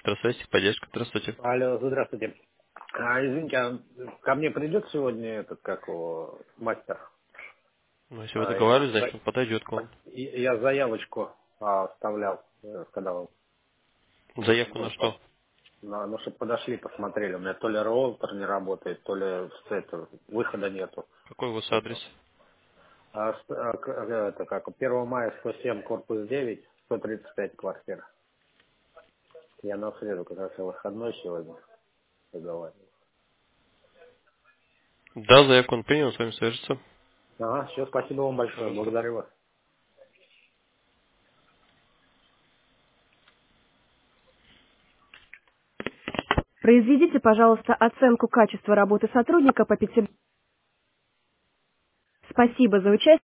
Электросвязь, поддержка. Здравствуйте. Алло, здравствуйте. Извините, ко мне придет сегодня этот, как его, мастер? Ну, если вы Я, договаривались, значит, он подойдет к вам. я заявочку оставлял, когда он, Заявку на ну, что? ну, чтобы подошли, посмотрели. У меня то ли роутер не работает, то ли выхода нету. Какой у вас адрес? Это как, 1 мая 107, корпус 9, 135 квартира. Я на среду, как раз выходной сегодня договариваюсь. Да, заявку он принял, с вами свяжется. Ага, все, спасибо вам большое, Пожалуйста. благодарю вас. Произведите, пожалуйста, оценку качества работы сотрудника по 5. Спасибо за участие.